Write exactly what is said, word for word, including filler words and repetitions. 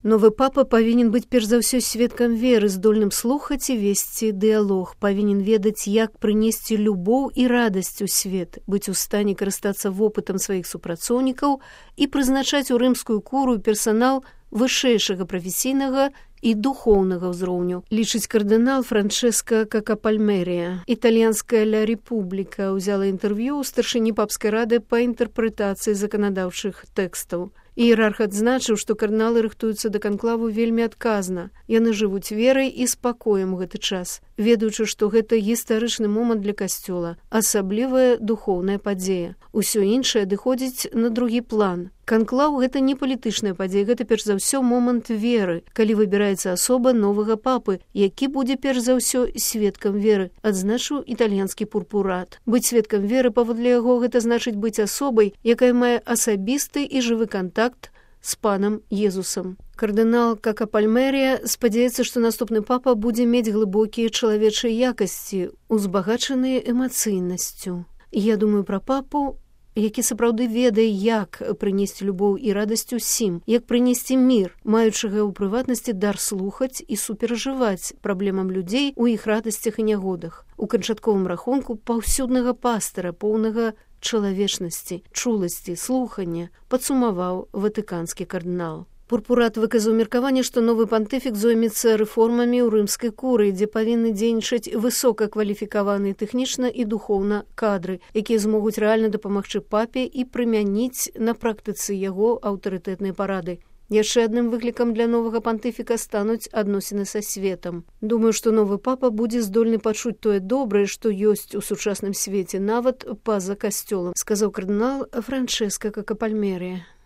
Новы папа павінен быць перш за ўсё сведкам веры, здольным слухаць і весці дыялог, павінен ведаць, як прынесці любоў і радасць у свет, быць у стане карыстацца вопытам сваіх супрацоўнікаў і прызначаць у рымскую куру персанал вышэйшага прафесійнага і духоўнага ўзроўню, лічыць кардынал Франчэска Какапальмерія. Італьянская «Ля Рэпубліка» ўзяла інтэрв'ю ў старшыні папскай рады па інтэрпрэтацыі заканадаўчых тэкстаў. Іерарх адзначыў, што кардыналы рыхтуюцца да канклаву вельмі адказна. Яны жывуць верай і спакоем у гэты час, ведаючы, што гэта гістарычны момант для касцёла, асаблівая духоўная падзея. Усё іншае адыходзіць на другі план. Канклаў – гэта не палітычная падзея, гэта перш за ўсё момант веры, калі выбіраецца асоба новага папы, які будзе перш за ўсё сведкам веры, адзначыў італьянскі пурпурат. Быць сведкам веры, паводле яго, гэта значыць быць асобай, якая мае асабісты і жывы кантакт з панам Езусам. Кардынал Какапальмерія спадзяецца, што наступны папа будзе мець глыбокія чалавечыя якасці, узбагачаныя эмацыйнасцю. Я думаю пра папу, які сапраўды ведае, як прынесці любоў і радасць усім, як прынесці мір, маючага ў прыватнасці дар слухаць і суперажываць праблемам людзей у іх радасцях і нягодах. У канчатковым рахунку паўсюднага пастара, поўнага чалавечнасці, чуласці, слухання, падсумаваў ватыканскі кардынал. Пурпурат выказаў меркаванне, што новы пантыфік зоймецца рэформамі ў рымскай куры, дзе павінны дзейнічаць высокакваліфікаваныя тэхнічна і духоўна кадры, якія змогуць рэальна дапамагчы папе і прымяніць на практыцы яго аўтарытэтныя парады. Яшчэ адным выклікам для новага пантыфіка стануць адносіны са светам. Думаю, што новы папа будзе здольны пачуць тое добрае, што ёсць у сучасным свеце, нават па-за касцёлам, сказаў кардынал Франчэска Какапальмерія.